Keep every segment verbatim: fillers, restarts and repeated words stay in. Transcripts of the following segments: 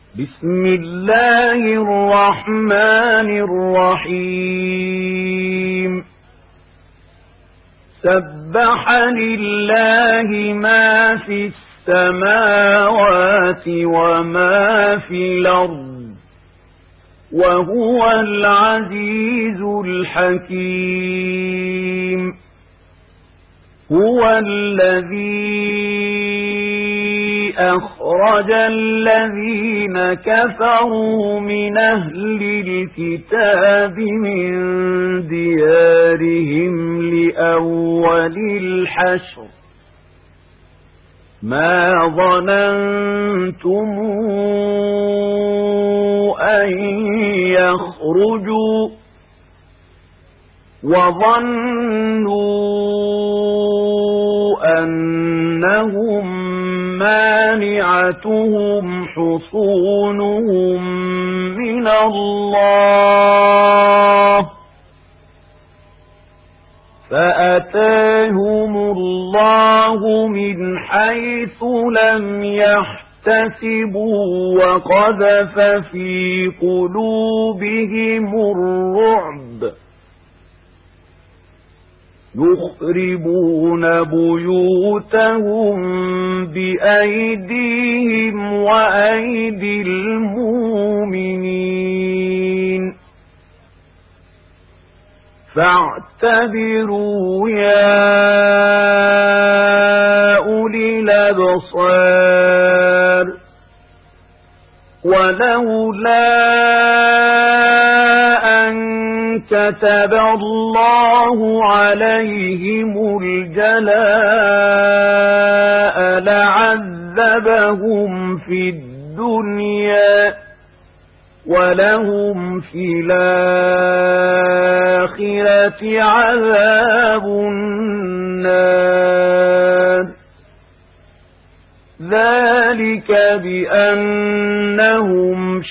بسم الله الرحمن الرحيم سبح لله ما في السماوات وما في الأرض وهو العزيز الحكيم هو الذي أخرج الذين كفروا من أهل الكتاب من ديارهم لأول الحشر ما ظننتم أن يخرجوا وظنوا أنهم مانعتهم حصونهم من الله فأتاهم الله من حيث لم يحتسبوا وقذف في قلوبهم الرعب يخربون بيوتهم بأيديهم وأيدي المؤمنين فاعتبروا يا أولي الأبصار ولولا أن كتب الله عليهم الجلاء لعذبهم في الدنيا ولهم في الآخرة عذاب النار ذلك بأنهم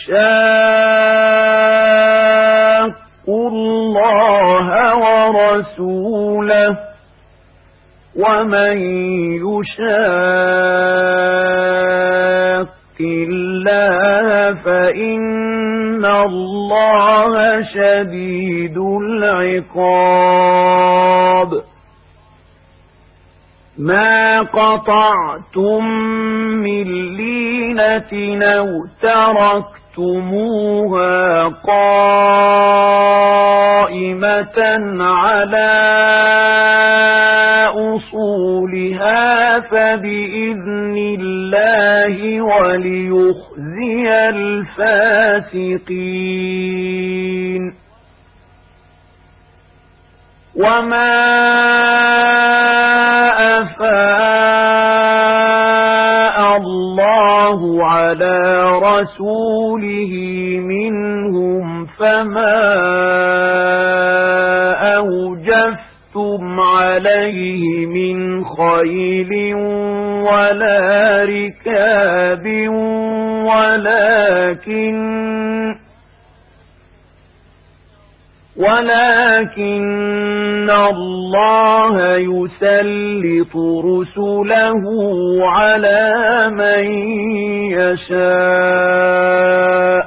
شاقوا الله ورسوله ومن يشاق الله فإن الله شديد العقاب ما قطعتم من لينة أو تركتموها قائمة على أصولها فبإذن الله وليخزي الفاسقين وما أفاء الله على رسوله منهم فما أوجفتم عليه من خيل ولا ركاب ولكن ولكن الله يسلط رسله على من يشاء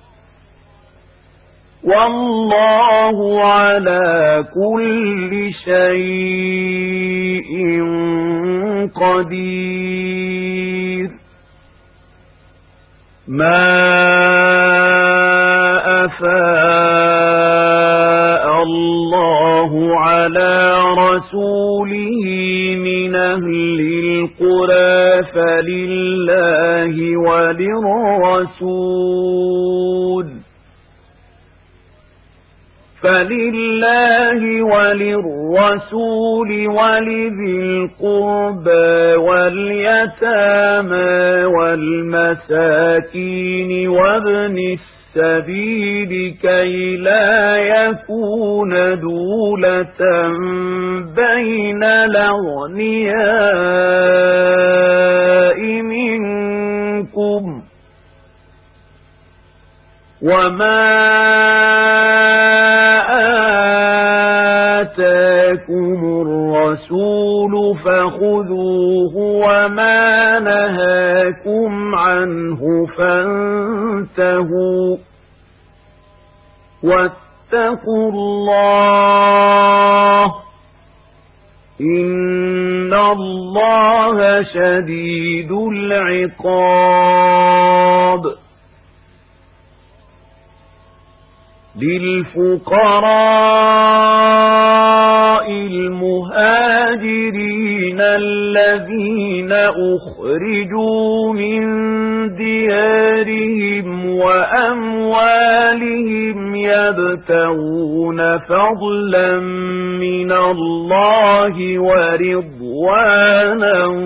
والله على كل شيء قدير ما أفاء الله على رسوله من أهل القرى فلله وللرسول فلله وللرسول ولذي القربى واليتامى والمساكين وابن السبيل كي لا يكون دولة بين الأغنياء منكم وما آتاكم الرسول فخذوه وما نهاكم عنه فانتهوا واتقوا الله إن الله شديد العقاب للفقراء المهاجرين الذين أخرجوا من ديارهم وأموالهم يبتغون فضلا من الله ورضوانا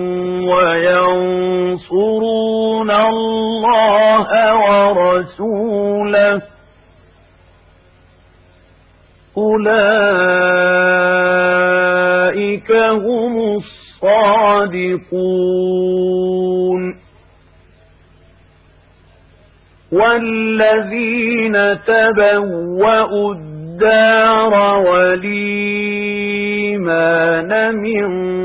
وينصرون الله ورسوله أولئك هم الصادقون والذين تبوأوا الدار والإيمان من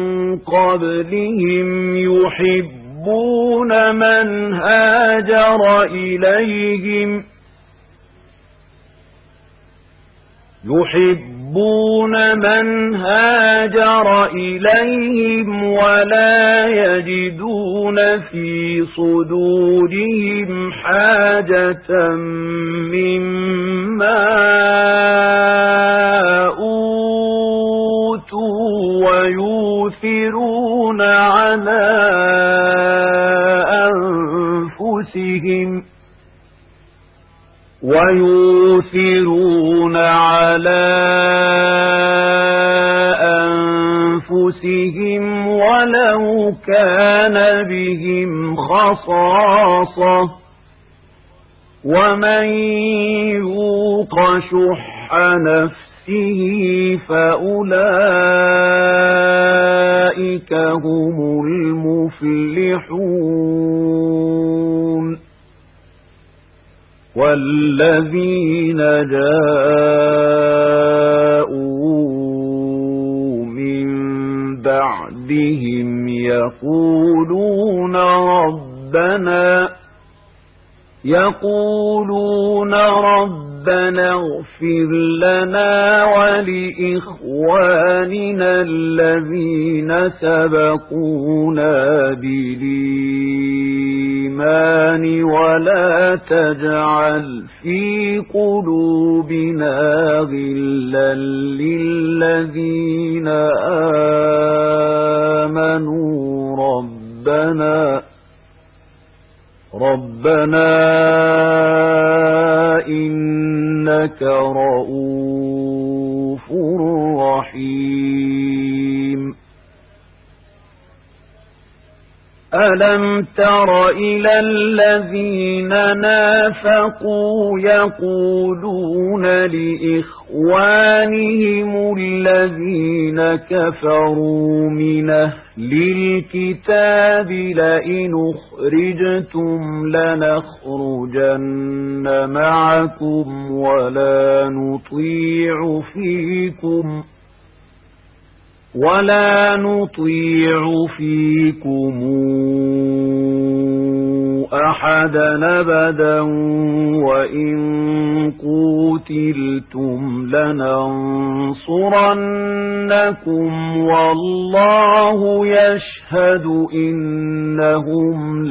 قبلهم يحبون من هاجر إليهم يحبون من هاجر إليهم ولا يجدون في صدورهم حاجة مما أوتوا ويؤثرون على أنفسهم ويؤثرون على أنفسهم ولو كان بهم خصاصة ومن يوق شح نفسه فأولئك هم المفلحون والذين جاءوا من بعدهم يقولون ربنا يقولون ربنا اغفر لنا ولإخواننا الذين سبقونا بالإيمان ولا تجعل في قلوبنا غلا للذين آمنوا ربنا ربنا إنك رؤوف رحيم ألم تر إلى الذين نافقوا يقولون لإخوانهم الذين كفروا من أهل الكتاب لئن أخرجتم لنخرجن معكم ولا نطيع فيكم ولا نطيع فيكم أحدا أبدا وإن قوتلتم لننصرنكم والله يشهد إنهم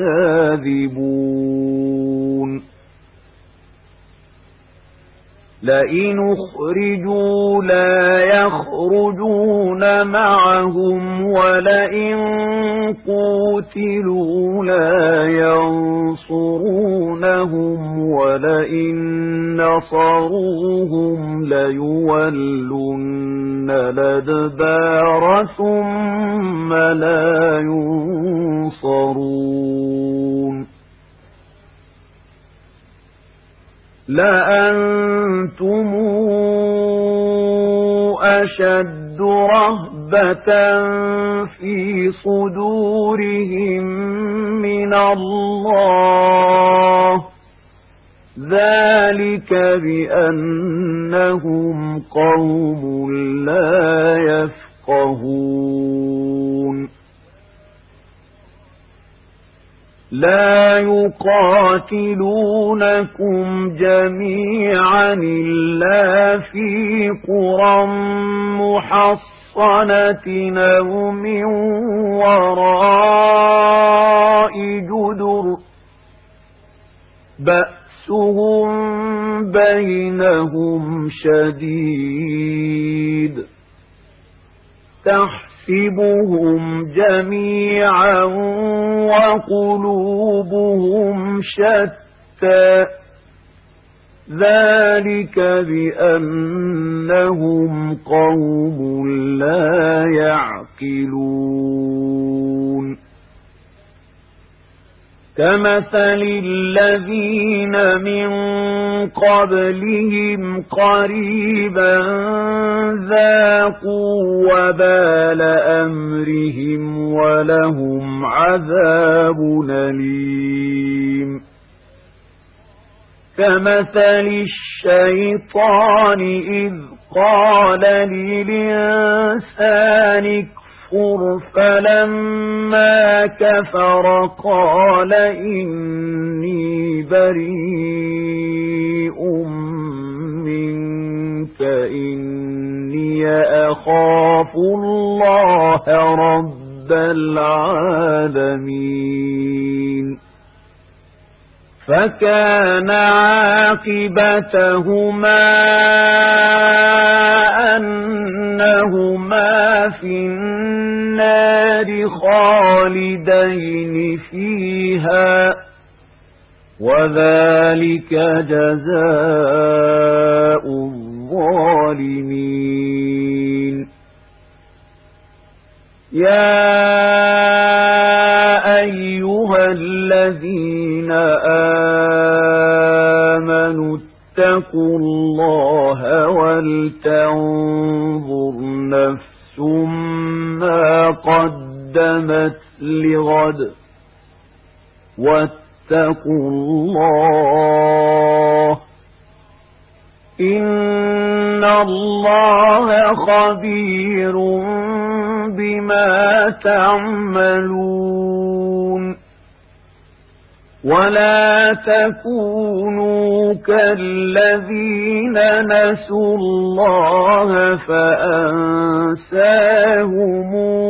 لكاذبون لئن أخرجوا لا يخرجون معهم ولئن قوتلوا لا ينصرونهم ولئن نصروهم ليولن الأدبار ثم لا ينصرون لأنتم أشد رهبة في صدورهم من الله ذلك بأنهم قوم لا يفقهون لا يقاتلونكم جميعا إلا في قرى محصنة أو من وراء جدر بأسهم بينهم شديد تحسبهم جميعا وقلوبهم شتى ذلك بأنهم قوم لا يعقلون كمثل الذين من قبلهم قريبا ذاقوا وبال أمرهم ولهم عذاب أليم كمثل الشيطان إذ قال للإنسان اكفر فلما كفر قال إني بريء منك إني أخاف الله رب العالمين فكان عاقبتهما أنهما في النار خالدين فيها وذلك جزاء الظالمين يا أيها الذين آمنوا اتقوا الله ولتنظر نفس ما قدمت لغد واتقوا الله إن الله خبير بما تعملون ولا تكونوا كالذين نسوا الله فأنساهم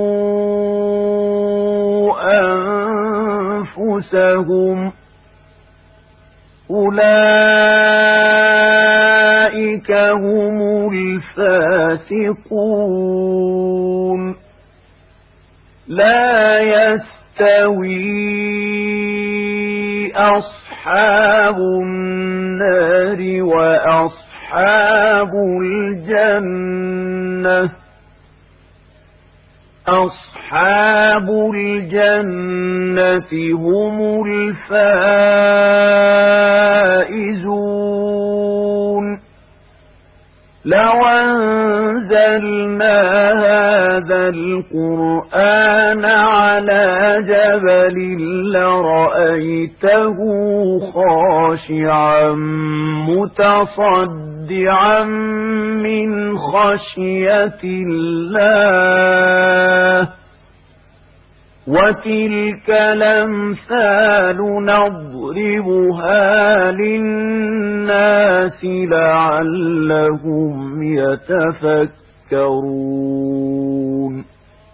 أنفسهم أولئك هم الفاسقون لا يستوي أصحاب النار وأصحاب الجنة أصحاب الجنة هم الفائزون لو أنزلنا هذا القرآن على جبل لرأيته خاشعا متصدعا من خشية الله وتلك الأمثال نضربها للناس لعلهم يتفكرون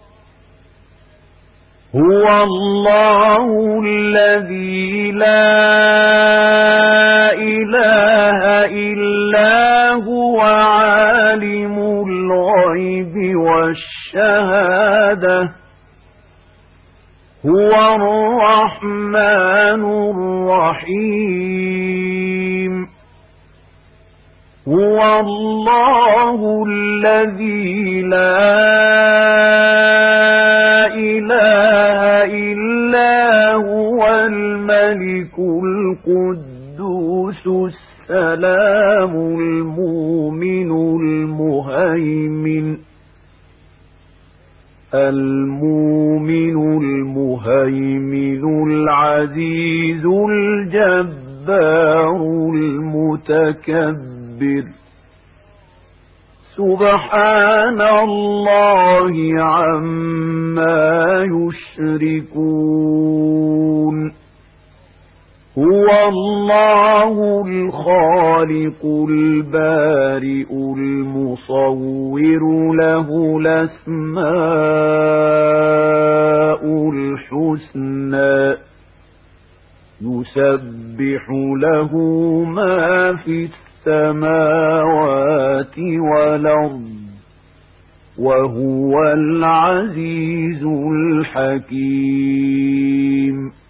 هو الله الذي لا إله إلا هو عالم الغيب والشهادة هو الرحمن الرحيم هو الله الذي لا إله إلا هو الملك القدوس السلام المؤمن المهيمن المؤمن المهيمن العزيز الجبار المتكبر سبحان الله عما يشركون الله الخالق البارئ المصور له الأسماء الحسنى يسبح له ما في السماوات والأرض وهو العزيز الحكيم.